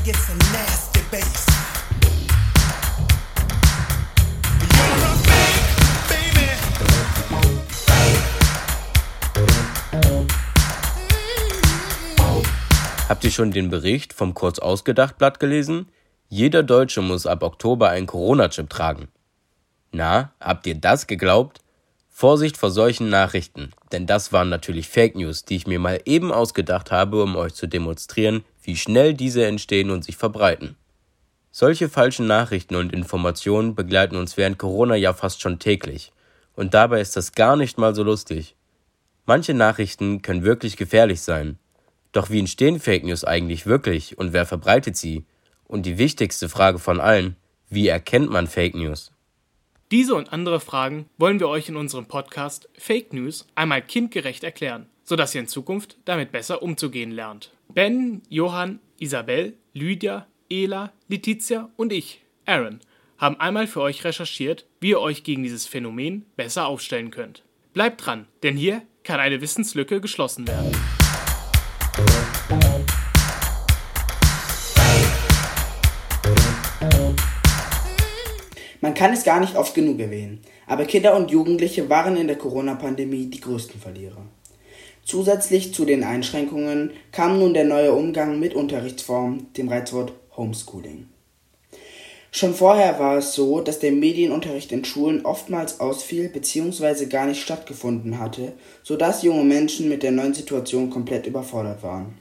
it's a nasty bass. Habt ihr schon den Bericht vom Kurz-Ausgedacht-Blatt gelesen? Jeder Deutsche muss ab Oktober einen Corona-Chip tragen. Na, habt ihr das geglaubt? Vorsicht vor solchen Nachrichten, denn das waren natürlich Fake News, die ich mir mal eben ausgedacht habe, um euch zu demonstrieren, wie schnell diese entstehen und sich verbreiten. Solche falschen Nachrichten und Informationen begleiten uns während Corona ja fast schon täglich. Und dabei ist das gar nicht mal so lustig. Manche Nachrichten können wirklich gefährlich sein. Doch wie entstehen Fake News eigentlich wirklich und wer verbreitet sie? Und die wichtigste Frage von allen, wie erkennt man Fake News? Diese und andere Fragen wollen wir euch in unserem Podcast Fake News einmal kindgerecht erklären, sodass ihr in Zukunft damit besser umzugehen lernt. Ben, Johann, Isabel, Lydia, Ela, Letizia und ich, Aaron, haben einmal für euch recherchiert, wie ihr euch gegen dieses Phänomen besser aufstellen könnt. Bleibt dran, denn hier kann eine Wissenslücke geschlossen werden. Man kann es gar nicht oft genug erwähnen, aber Kinder und Jugendliche waren in der Corona-Pandemie die größten Verlierer. Zusätzlich zu den Einschränkungen kam nun der neue Umgang mit Unterrichtsformen, dem Reizwort Homeschooling. Schon vorher war es so, dass der Medienunterricht in Schulen oftmals ausfiel bzw. gar nicht stattgefunden hatte, sodass junge Menschen mit der neuen Situation komplett überfordert waren.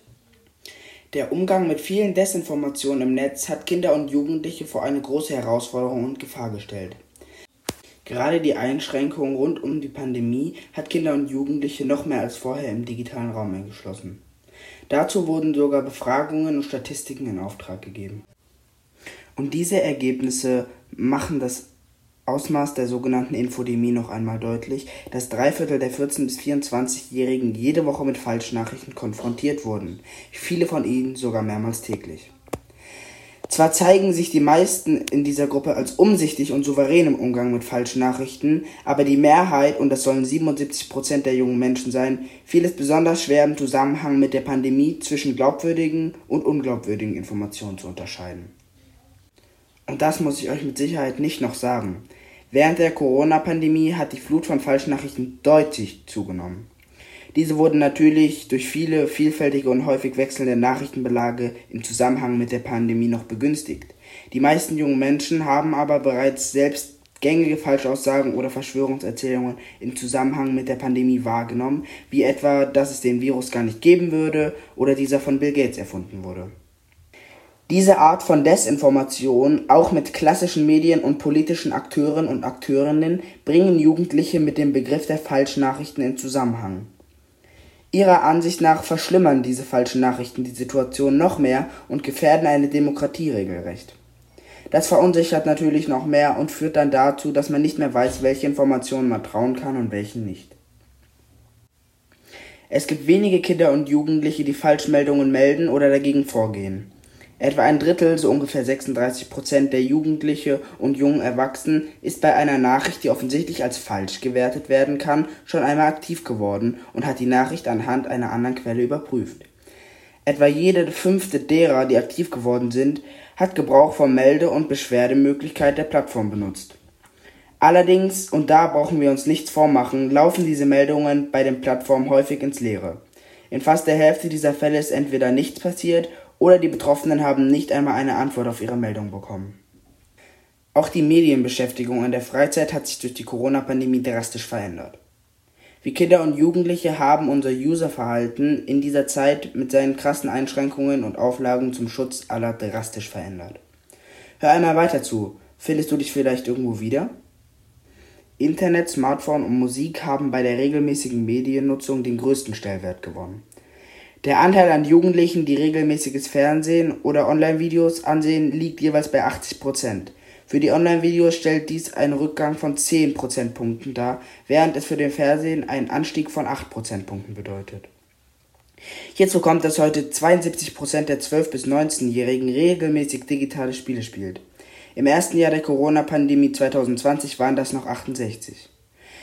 Der Umgang mit vielen Desinformationen im Netz hat Kinder und Jugendliche vor eine große Herausforderung und Gefahr gestellt. Gerade die Einschränkungen rund um die Pandemie hat Kinder und Jugendliche noch mehr als vorher im digitalen Raum eingeschlossen. Dazu wurden sogar Befragungen und Statistiken in Auftrag gegeben. Und diese Ergebnisse machen das Ausmaß der sogenannten Infodemie noch einmal deutlich, dass 3/4 der 14- bis 24-Jährigen jede Woche mit Falschnachrichten konfrontiert wurden, viele von ihnen sogar mehrmals täglich. Zwar zeigen sich die meisten in dieser Gruppe als umsichtig und souverän im Umgang mit falschen Nachrichten, aber die Mehrheit, und das sollen 77% der jungen Menschen sein, fiel es besonders schwer im Zusammenhang mit der Pandemie zwischen glaubwürdigen und unglaubwürdigen Informationen zu unterscheiden. Und das muss ich euch mit Sicherheit nicht noch sagen. Während der Corona-Pandemie hat die Flut von Falschnachrichten deutlich zugenommen. Diese wurden natürlich durch viele vielfältige und häufig wechselnde Nachrichtenbelage im Zusammenhang mit der Pandemie noch begünstigt. Die meisten jungen Menschen haben aber bereits selbst gängige Falschaussagen oder Verschwörungserzählungen im Zusammenhang mit der Pandemie wahrgenommen, wie etwa, dass es den Virus gar nicht geben würde oder dieser von Bill Gates erfunden wurde. Diese Art von Desinformation, auch mit klassischen Medien und politischen Akteuren und Akteurinnen, bringen Jugendliche mit dem Begriff der Falschnachrichten in Zusammenhang. Ihrer Ansicht nach verschlimmern diese falschen Nachrichten die Situation noch mehr und gefährden eine Demokratie regelrecht. Das verunsichert natürlich noch mehr und führt dann dazu, dass man nicht mehr weiß, welche Informationen man trauen kann und welchen nicht. Es gibt wenige Kinder und Jugendliche, die Falschmeldungen melden oder dagegen vorgehen. Etwa ein Drittel, so ungefähr 36% der Jugendliche und jungen Erwachsenen, ist bei einer Nachricht, die offensichtlich als falsch gewertet werden kann, schon einmal aktiv geworden und hat die Nachricht anhand einer anderen Quelle überprüft. Etwa jede 5. derer, die aktiv geworden sind, hat Gebrauch von Melde- und Beschwerdemöglichkeit der Plattform benutzt. Allerdings, und da brauchen wir uns nichts vormachen, laufen diese Meldungen bei den Plattformen häufig ins Leere. In fast der Hälfte dieser Fälle ist entweder nichts passiert oder die Betroffenen haben nicht einmal eine Antwort auf ihre Meldung bekommen. Auch die Medienbeschäftigung in der Freizeit hat sich durch die Corona-Pandemie drastisch verändert. Wir Kinder und Jugendliche haben unser Userverhalten in dieser Zeit mit seinen krassen Einschränkungen und Auflagen zum Schutz aller drastisch verändert. Hör einmal weiter zu. Findest du dich vielleicht irgendwo wieder? Internet, Smartphone und Musik haben bei der regelmäßigen Mediennutzung den größten Stellenwert gewonnen. Der Anteil an Jugendlichen, die regelmäßiges Fernsehen oder Online-Videos ansehen, liegt jeweils bei 80%. Für die Online-Videos stellt dies einen Rückgang von 10 Prozentpunkten dar, während es für den Fernsehen einen Anstieg von 8 Prozentpunkten bedeutet. Hierzu kommt, dass heute 72% der 12- bis 19-Jährigen regelmäßig digitale Spiele spielt. Im ersten Jahr der Corona-Pandemie 2020 waren das noch 68.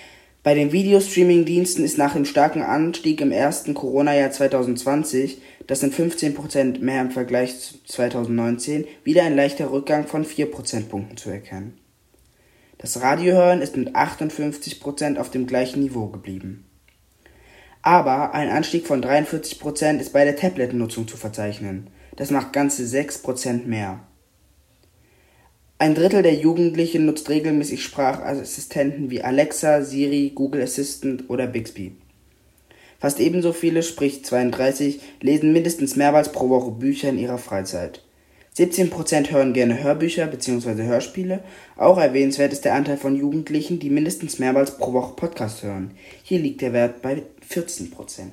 Bei den Videostreaming-Diensten ist nach dem starken Anstieg im ersten Corona-Jahr 2020, das sind 15% mehr im Vergleich zu 2019, wieder ein leichter Rückgang von 4 Prozentpunkten zu erkennen. Das Radiohören ist mit 58% auf dem gleichen Niveau geblieben. Aber ein Anstieg von 43% ist bei der Tablet-Nutzung zu verzeichnen. Das macht ganze 6% mehr. Ein Drittel der Jugendlichen nutzt regelmäßig Sprachassistenten wie Alexa, Siri, Google Assistant oder Bixby. Fast ebenso viele, sprich 32, lesen mindestens mehrmals pro Woche Bücher in ihrer Freizeit. 17% hören gerne Hörbücher bzw. Hörspiele. Auch erwähnenswert ist der Anteil von Jugendlichen, die mindestens mehrmals pro Woche Podcast hören. Hier liegt der Wert bei 14%.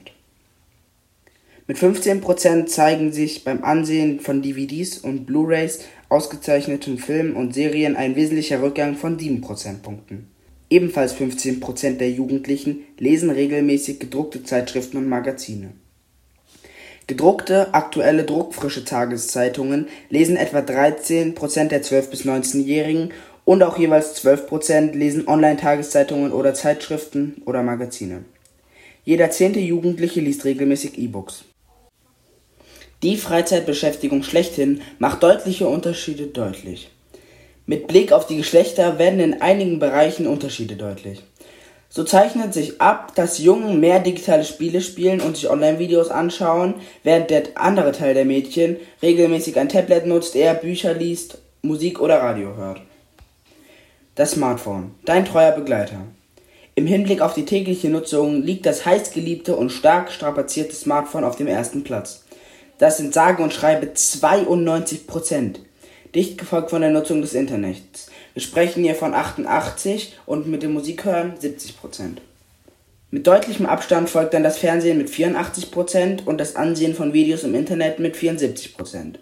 Mit 15% zeigen sich beim Ansehen von DVDs und Blu-rays ausgezeichneten Filmen und Serien ein wesentlicher Rückgang von 7 Prozentpunkten. Ebenfalls 15% der Jugendlichen lesen regelmäßig gedruckte Zeitschriften und Magazine. Gedruckte, aktuelle, druckfrische Tageszeitungen lesen etwa 13% der 12- bis 19-Jährigen und auch jeweils 12% lesen Online-Tageszeitungen oder Zeitschriften oder Magazine. Jeder 10. Jugendliche liest regelmäßig E-Books. Die Freizeitbeschäftigung schlechthin macht deutliche Unterschiede deutlich. Mit Blick auf die Geschlechter werden in einigen Bereichen Unterschiede deutlich. So zeichnet sich ab, dass Jungen mehr digitale Spiele spielen und sich Online-Videos anschauen, während der andere Teil der Mädchen regelmäßig ein Tablet nutzt, eher Bücher liest, Musik oder Radio hört. Das Smartphone, dein treuer Begleiter. Im Hinblick auf die tägliche Nutzung liegt das heißgeliebte und stark strapazierte Smartphone auf dem ersten Platz. Das sind sage und schreibe 92%, dicht gefolgt von der Nutzung des Internets. Wir sprechen hier von 88 und mit dem Musikhören 70%. Mit deutlichem Abstand folgt dann das Fernsehen mit 84% und das Ansehen von Videos im Internet mit 74%.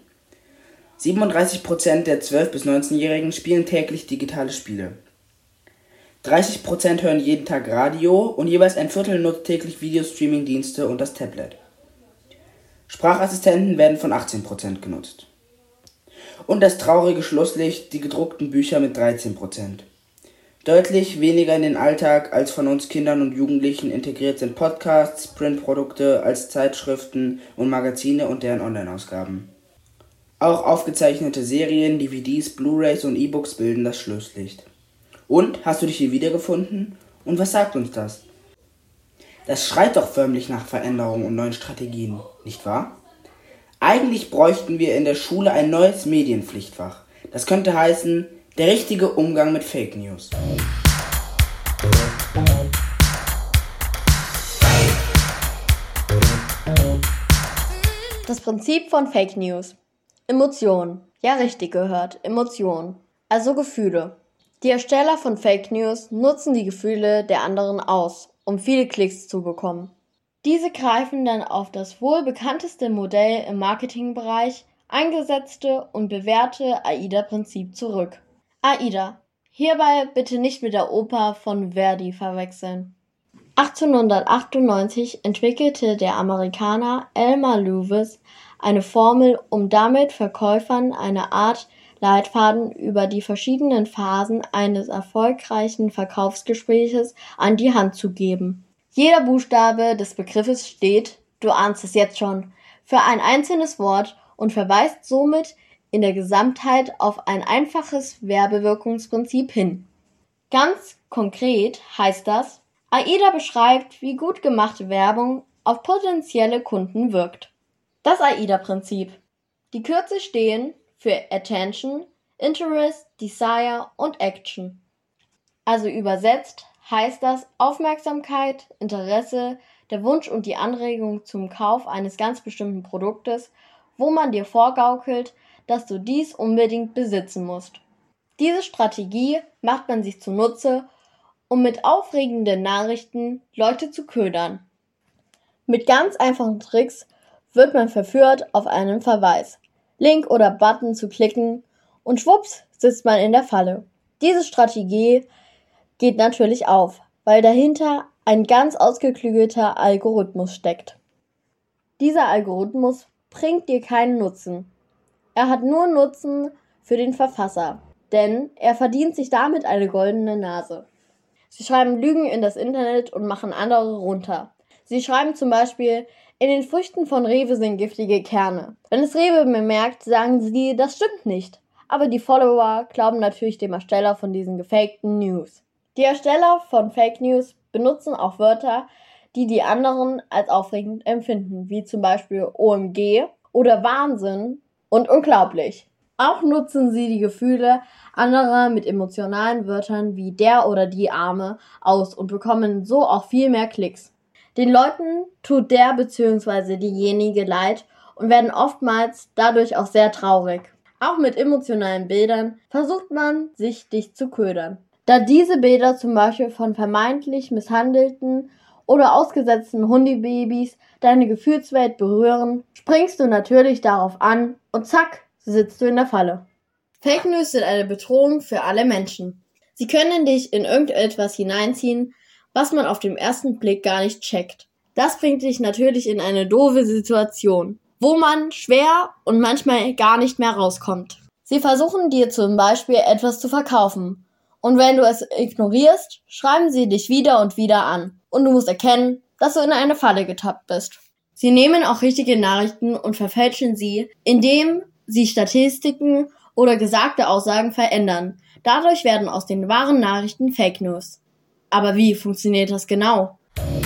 37% der 12- bis 19-Jährigen spielen täglich digitale Spiele. 30% hören jeden Tag Radio und jeweils ein Viertel nutzt täglich Videostreaming-Dienste und das Tablet. Sprachassistenten werden von 18% genutzt. Und das traurige Schlusslicht, die gedruckten Bücher mit 13%. Deutlich weniger in den Alltag als von uns Kindern und Jugendlichen integriert sind Podcasts, Printprodukte als Zeitschriften und Magazine und deren Online-Ausgaben. Auch aufgezeichnete Serien, DVDs, Blu-rays und E-Books bilden das Schlusslicht. Und, hast du dich hier wiedergefunden? Und was sagt uns das? Das schreit doch förmlich nach Veränderungen und neuen Strategien, nicht wahr? Eigentlich bräuchten wir in der Schule ein neues Medienpflichtfach. Das könnte heißen, der richtige Umgang mit Fake News. Das Prinzip von Fake News. Emotionen. Ja, richtig gehört, Emotionen. Also Gefühle. Die Ersteller von Fake News nutzen die Gefühle der anderen aus, um viele Klicks zu bekommen. Diese greifen dann auf das wohl bekannteste Modell im Marketingbereich, eingesetzte und bewährte AIDA-Prinzip zurück. AIDA. Hierbei bitte nicht mit der Oper von Verdi verwechseln. 1898 entwickelte der Amerikaner Elmer Lewis eine Formel, um damit Verkäufern eine Art Leitfaden über die verschiedenen Phasen eines erfolgreichen Verkaufsgespräches an die Hand zu geben. Jeder Buchstabe des Begriffes steht, du ahnst es jetzt schon, für ein einzelnes Wort und verweist somit in der Gesamtheit auf ein einfaches Werbewirkungsprinzip hin. Ganz konkret heißt das, AIDA beschreibt, wie gut gemachte Werbung auf potenzielle Kunden wirkt. Das AIDA-Prinzip. Die Kürzel stehen für Attention, Interest, Desire und Action. Also übersetzt heißt das Aufmerksamkeit, Interesse, der Wunsch und die Anregung zum Kauf eines ganz bestimmten Produktes, wo man dir vorgaukelt, dass du dies unbedingt besitzen musst. Diese Strategie macht man sich zunutze, um mit aufregenden Nachrichten Leute zu ködern. Mit ganz einfachen Tricks wird man verführt, auf einen Verweis, Link oder Button zu klicken und schwupps sitzt man in der Falle. Diese Strategie geht natürlich auf, weil dahinter ein ganz ausgeklügelter Algorithmus steckt. Dieser Algorithmus bringt dir keinen Nutzen. Er hat nur Nutzen für den Verfasser, denn er verdient sich damit eine goldene Nase. Sie schreiben Lügen in das Internet und machen andere runter. Sie schreiben zum Beispiel, in den Früchten von Rewe sind giftige Kerne. Wenn es Rewe bemerkt, sagen sie, das stimmt nicht. Aber die Follower glauben natürlich dem Ersteller von diesen gefakten News. Die Ersteller von Fake News benutzen auch Wörter, die die anderen als aufregend empfinden, wie zum Beispiel OMG oder Wahnsinn und unglaublich. Auch nutzen sie die Gefühle anderer mit emotionalen Wörtern wie der oder die Arme aus und bekommen so auch viel mehr Klicks. Den Leuten tut der bzw. diejenige leid und werden oftmals dadurch auch sehr traurig. Auch mit emotionalen Bildern versucht man, sich dich zu ködern. Da diese Bilder zum Beispiel von vermeintlich misshandelten oder ausgesetzten Hundebabys deine Gefühlswelt berühren, springst du natürlich darauf an und zack, sitzt du in der Falle. Fake News sind eine Bedrohung für alle Menschen. Sie können dich in irgendetwas hineinziehen, was man auf den ersten Blick gar nicht checkt. Das bringt dich natürlich in eine doofe Situation, wo man schwer und manchmal gar nicht mehr rauskommt. Sie versuchen dir zum Beispiel etwas zu verkaufen. Und wenn du es ignorierst, schreiben sie dich wieder und wieder an. Und du musst erkennen, dass du in eine Falle getappt bist. Sie nehmen auch richtige Nachrichten und verfälschen sie, indem sie Statistiken oder gesagte Aussagen verändern. Dadurch werden aus den wahren Nachrichten Fake News. Aber wie funktioniert das genau?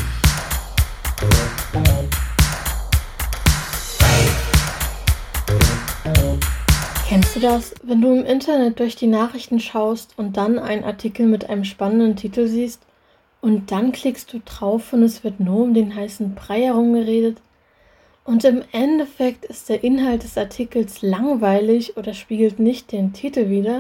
Kennst du das, wenn du im Internet durch die Nachrichten schaust und dann einen Artikel mit einem spannenden Titel siehst und dann klickst du drauf und es wird nur um den heißen Brei herumgeredet und im Endeffekt ist der Inhalt des Artikels langweilig oder spiegelt nicht den Titel wider?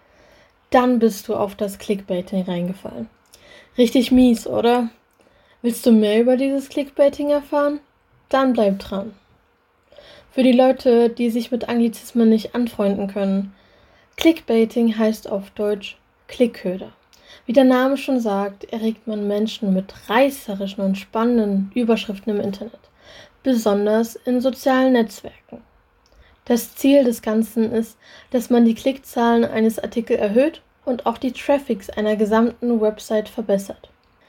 Dann bist du auf das Clickbaiting reingefallen. Richtig mies, oder? Willst du mehr über dieses Clickbaiting erfahren? Dann bleib dran. Für die Leute, die sich mit Anglizismen nicht anfreunden können. Clickbaiting heißt auf Deutsch Klickköder. Wie der Name schon sagt, erregt man Menschen mit reißerischen und spannenden Überschriften im Internet, besonders in sozialen Netzwerken. Das Ziel des Ganzen ist, dass man die Klickzahlen eines Artikels erhöht und auch die Traffics einer gesamten Website verbessert.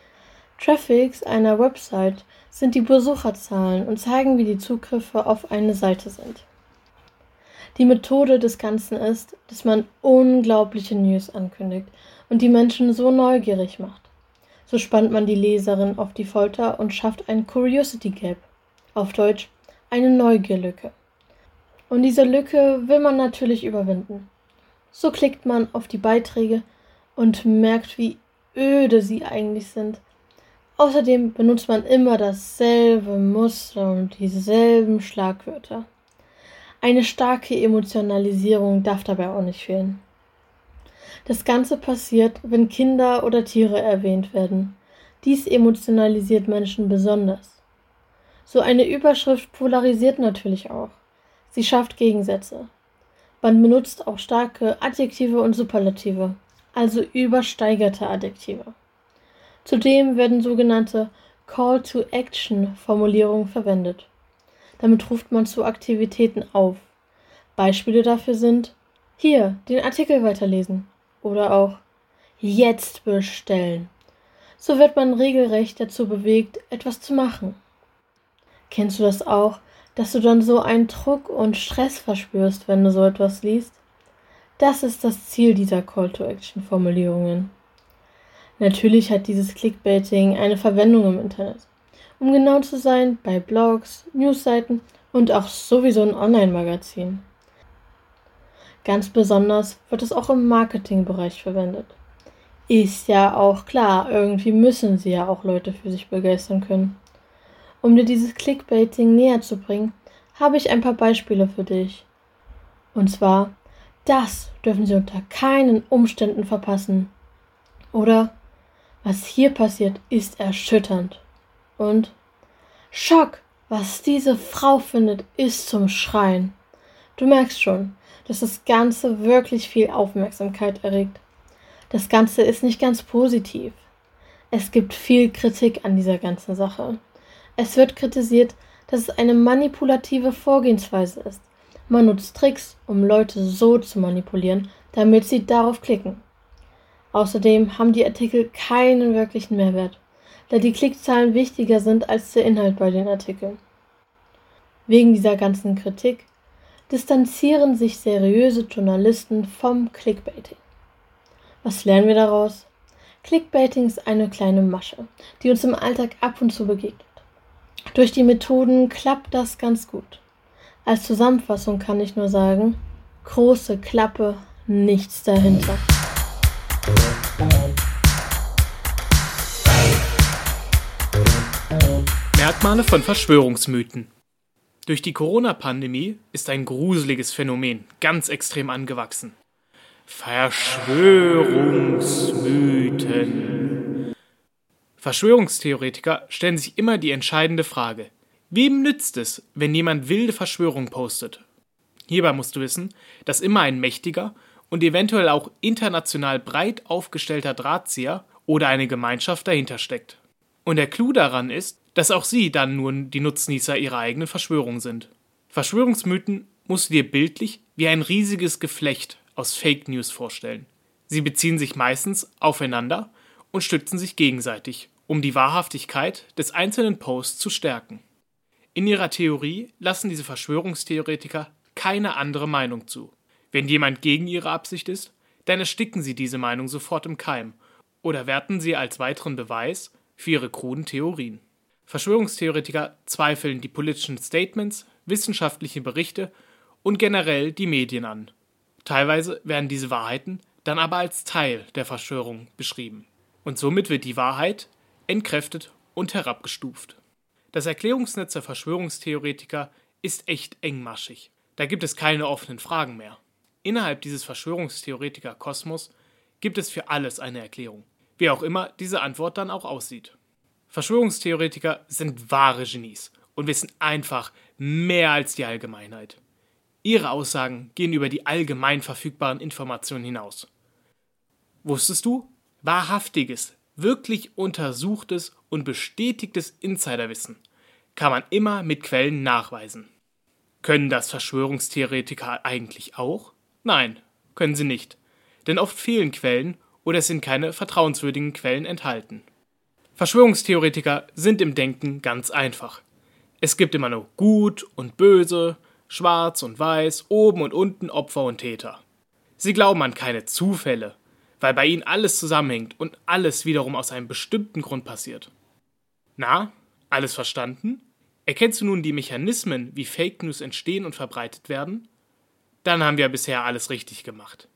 Traffics einer Website sind die Besucherzahlen und zeigen, wie die Zugriffe auf eine Seite sind. Die Methode des Ganzen ist, dass man unglaubliche News ankündigt und die Menschen so neugierig macht. So spannt man die Leserin auf die Folter und schafft ein Curiosity Gap, auf Deutsch eine Neugierlücke. Und diese Lücke will man natürlich überwinden. So klickt man auf die Beiträge und merkt, wie öde sie eigentlich sind. Außerdem benutzt man immer dasselbe Muster und dieselben Schlagwörter. Eine starke Emotionalisierung darf dabei auch nicht fehlen. Das Ganze passiert, wenn Kinder oder Tiere erwähnt werden. Dies emotionalisiert Menschen besonders. So eine Überschrift polarisiert natürlich auch. Sie schafft Gegensätze. Man benutzt auch starke Adjektive und Superlative, also übersteigerte Adjektive. Zudem werden sogenannte Call-to-Action-Formulierungen verwendet. Damit ruft man zu Aktivitäten auf. Beispiele dafür sind: hier, den Artikel weiterlesen oder auch jetzt bestellen. So wird man regelrecht dazu bewegt, etwas zu machen. Kennst du das auch, dass du dann so einen Druck und Stress verspürst, wenn du so etwas liest? Das ist das Ziel dieser Call-to-Action-Formulierungen. Natürlich hat dieses Clickbaiting eine Verwendung im Internet. Um genau zu sein, bei Blogs, Newsseiten und auch sowieso in Online-Magazinen. Ganz besonders wird es auch im Marketingbereich verwendet. Ist ja auch klar, irgendwie müssen sie ja auch Leute für sich begeistern können. Um dir dieses Clickbaiting näher zu bringen, habe ich ein paar Beispiele für dich. Und zwar, das dürfen Sie unter keinen Umständen verpassen. Oder, was hier passiert, ist erschütternd. Und, Schock, was diese Frau findet, ist zum Schreien. Du merkst schon, dass das Ganze wirklich viel Aufmerksamkeit erregt. Das Ganze ist nicht ganz positiv. Es gibt viel Kritik an dieser ganzen Sache. Es wird kritisiert, dass es eine manipulative Vorgehensweise ist. Man nutzt Tricks, um Leute so zu manipulieren, damit sie darauf klicken. Außerdem haben die Artikel keinen wirklichen Mehrwert, da die Klickzahlen wichtiger sind als der Inhalt bei den Artikeln. Wegen dieser ganzen Kritik distanzieren sich seriöse Journalisten vom Clickbaiting. Was lernen wir daraus? Clickbaiting ist eine kleine Masche, die uns im Alltag ab und zu begegnet. Durch die Methoden klappt das ganz gut. Als Zusammenfassung kann ich nur sagen, große Klappe, nichts dahinter. Merkmale von Verschwörungsmythen. Durch die Corona-Pandemie ist ein gruseliges Phänomen ganz extrem angewachsen. Verschwörungsmythen. Verschwörungstheoretiker stellen sich immer die entscheidende Frage: Wem nützt es, wenn jemand wilde Verschwörungen postet? Hierbei musst du wissen, dass immer ein mächtiger und eventuell auch international breit aufgestellter Drahtzieher oder eine Gemeinschaft dahinter steckt. Und der Clou daran ist, dass auch sie dann nur die Nutznießer ihrer eigenen Verschwörung sind. Verschwörungsmythen musst du dir bildlich wie ein riesiges Geflecht aus Fake News vorstellen. Sie beziehen sich meistens aufeinander und stützen sich gegenseitig, um die Wahrhaftigkeit des einzelnen Posts zu stärken. In ihrer Theorie lassen diese Verschwörungstheoretiker keine andere Meinung zu. Wenn jemand gegen ihre Absicht ist, dann ersticken sie diese Meinung sofort im Keim oder werten sie als weiteren Beweis für ihre kruden Theorien. Verschwörungstheoretiker zweifeln die politischen Statements, wissenschaftliche Berichte und generell die Medien an. Teilweise werden diese Wahrheiten dann aber als Teil der Verschwörung beschrieben. Und somit wird die Wahrheit entkräftet und herabgestuft. Das Erklärungsnetz der Verschwörungstheoretiker ist echt engmaschig. Da gibt es keine offenen Fragen mehr. Innerhalb dieses Verschwörungstheoretiker-Kosmos gibt es für alles eine Erklärung, wie auch immer diese Antwort dann auch aussieht. Verschwörungstheoretiker sind wahre Genies und wissen einfach mehr als die Allgemeinheit. Ihre Aussagen gehen über die allgemein verfügbaren Informationen hinaus. Wusstest du? Wahrhaftiges, wirklich untersuchtes und bestätigtes Insiderwissen kann man immer mit Quellen nachweisen. Können das Verschwörungstheoretiker eigentlich auch? Nein, können sie nicht, denn oft fehlen Quellen oder es sind keine vertrauenswürdigen Quellen enthalten. Verschwörungstheoretiker sind im Denken ganz einfach. Es gibt immer nur Gut und Böse, Schwarz und Weiß, oben und unten Opfer und Täter. Sie glauben an keine Zufälle, weil bei ihnen alles zusammenhängt und alles wiederum aus einem bestimmten Grund passiert. Na, alles verstanden? Erkennst du nun die Mechanismen, wie Fake News entstehen und verbreitet werden? Dann haben wir bisher alles richtig gemacht.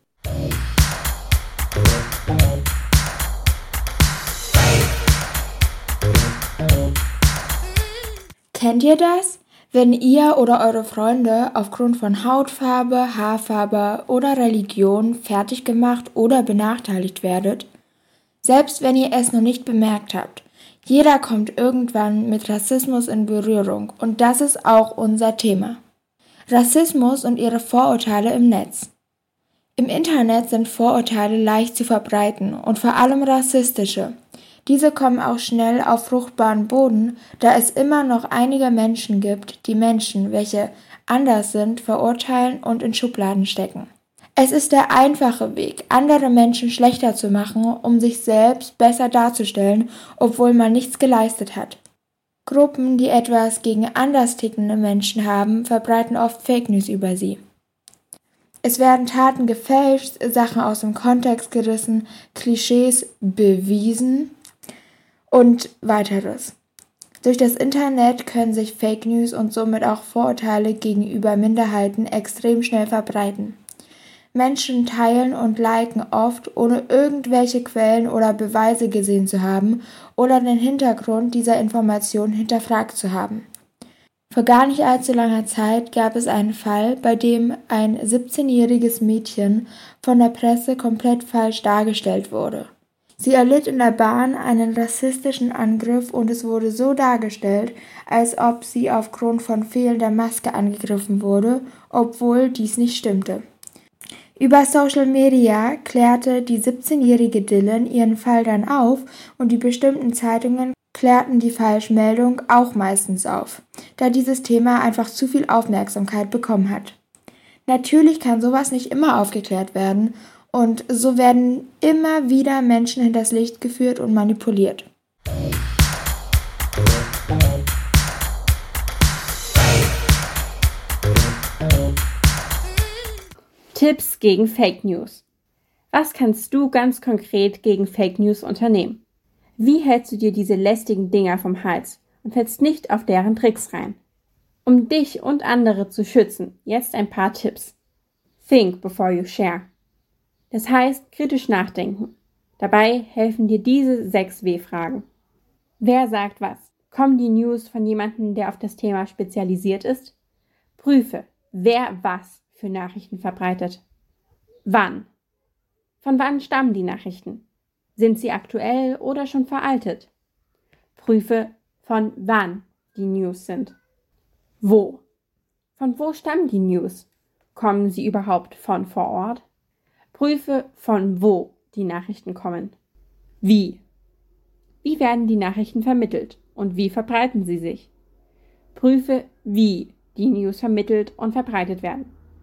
Kennt ihr das? Wenn ihr oder eure Freunde aufgrund von Hautfarbe, Haarfarbe oder Religion fertig gemacht oder benachteiligt werdet? Selbst wenn ihr es noch nicht bemerkt habt. Jeder kommt irgendwann mit Rassismus in Berührung und das ist auch unser Thema. Rassismus und ihre Vorurteile im Netz. Im Internet sind Vorurteile leicht zu verbreiten und vor allem rassistische. Diese kommen auch schnell auf fruchtbaren Boden, da es immer noch einige Menschen gibt, die Menschen, welche anders sind, verurteilen und in Schubladen stecken. Es ist der einfache Weg, andere Menschen schlechter zu machen, um sich selbst besser darzustellen, obwohl man nichts geleistet hat. Gruppen, die etwas gegen anders tickende Menschen haben, verbreiten oft Fake News über sie. Es werden Taten gefälscht, Sachen aus dem Kontext gerissen, Klischees bewiesen und weiteres. Durch das Internet können sich Fake News und somit auch Vorurteile gegenüber Minderheiten extrem schnell verbreiten. Menschen teilen und liken oft, ohne irgendwelche Quellen oder Beweise gesehen zu haben oder den Hintergrund dieser Information hinterfragt zu haben. Vor gar nicht allzu langer Zeit gab es einen Fall, bei dem ein 17-jähriges Mädchen von der Presse komplett falsch dargestellt wurde. Sie erlitt in der Bahn einen rassistischen Angriff und es wurde so dargestellt, als ob sie aufgrund von fehlender Maske angegriffen wurde, obwohl dies nicht stimmte. Über Social Media klärte die 17-jährige Dylan ihren Fall dann auf und die bestimmten Zeitungen klärten die Falschmeldung auch meistens auf, da dieses Thema einfach zu viel Aufmerksamkeit bekommen hat. Natürlich kann sowas nicht immer aufgeklärt werden Und so werden immer wieder Menschen hinters Licht geführt und manipuliert. Tipps gegen Fake News. Was kannst du ganz konkret gegen Fake News unternehmen? Wie hältst du dir diese lästigen Dinger vom Hals und fällst nicht auf deren Tricks rein? Um dich und andere zu schützen, jetzt ein paar Tipps. Think before you share. Das heißt, kritisch nachdenken. Dabei helfen dir diese 6 W-Fragen. Wer sagt was? Kommen die News von jemandem, der auf das Thema spezialisiert ist? Prüfe, wer was für Nachrichten verbreitet. Wann? Von wann stammen die Nachrichten? Sind sie aktuell oder schon veraltet? Prüfe, von wann die News sind. Wo? Von wo stammen die News? Kommen sie überhaupt von vor Ort? Prüfe, von wo die Nachrichten kommen. Wie? Wie werden die Nachrichten vermittelt und wie verbreiten sie sich? Prüfe, wie die News vermittelt und verbreitet werden.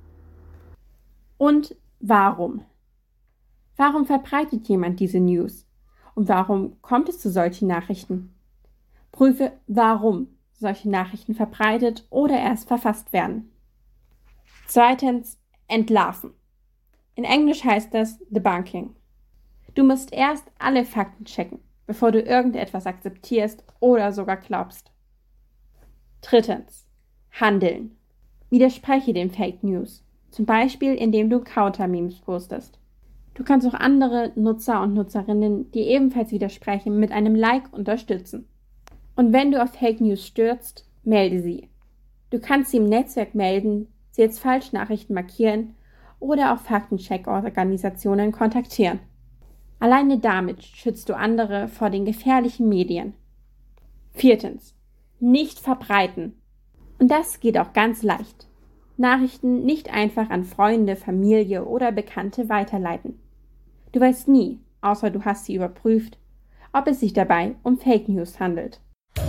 Und warum? Warum verbreitet jemand diese News? Und warum kommt es zu solchen Nachrichten? Prüfe, warum solche Nachrichten verbreitet oder erst verfasst werden. 2. Entlarven. In Englisch heißt das Debunking. Du musst erst alle Fakten checken, bevor du irgendetwas akzeptierst oder sogar glaubst. 3. Handeln. Widerspreche den Fake News. Zum Beispiel, indem du Counter-Memes postest. Du kannst auch andere Nutzer und Nutzerinnen, die ebenfalls widersprechen, mit einem Like unterstützen. Und wenn du auf Fake News stürzt, melde sie. Du kannst sie im Netzwerk melden, sie als Falschnachrichten markieren oder auch Faktencheck-Organisationen kontaktieren. Alleine damit schützt du andere vor den gefährlichen Medien. 4. Nicht verbreiten. Und das geht auch ganz leicht. Nachrichten nicht einfach an Freunde, Familie oder Bekannte weiterleiten. Du weißt nie, außer du hast sie überprüft, ob es sich dabei um Fake News handelt.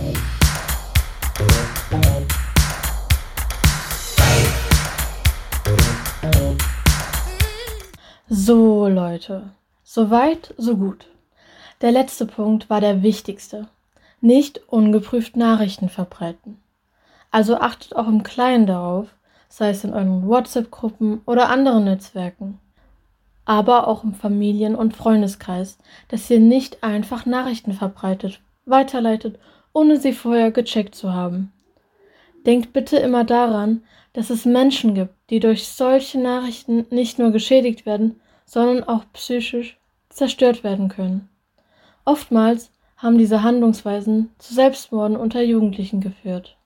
So, Leute. So weit, so gut. Der letzte Punkt war der wichtigste. Nicht ungeprüft Nachrichten verbreiten. Also achtet auch im Kleinen darauf, sei es in euren WhatsApp-Gruppen oder anderen Netzwerken, aber auch im Familien- und Freundeskreis, dass ihr nicht einfach Nachrichten verbreitet, weiterleitet, ohne sie vorher gecheckt zu haben. Denkt bitte immer daran, dass es Menschen gibt, die durch solche Nachrichten nicht nur geschädigt werden, sondern auch psychisch zerstört werden können. Oftmals haben diese Handlungsweisen zu Selbstmorden unter Jugendlichen geführt.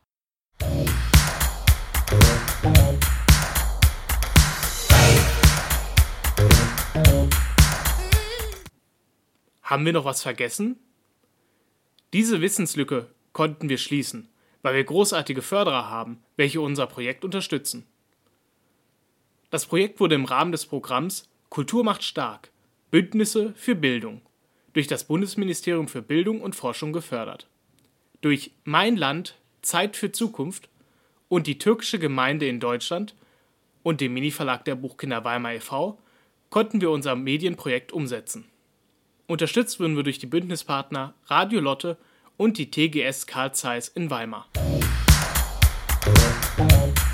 Haben wir noch was vergessen? Diese Wissenslücke konnten wir schließen, weil wir großartige Förderer haben, welche unser Projekt unterstützen. Das Projekt wurde im Rahmen des Programms Kultur macht stark – Bündnisse für Bildung durch das Bundesministerium für Bildung und Forschung gefördert. Durch Mein Land – Zeit für Zukunft und die türkische Gemeinde in Deutschland und dem Mini-Verlag der Buchkinder Weimar e.V. konnten wir unser Medienprojekt umsetzen. Unterstützt wurden wir durch die Bündnispartner Radio Lotte und die TGS Carl Zeiss in Weimar.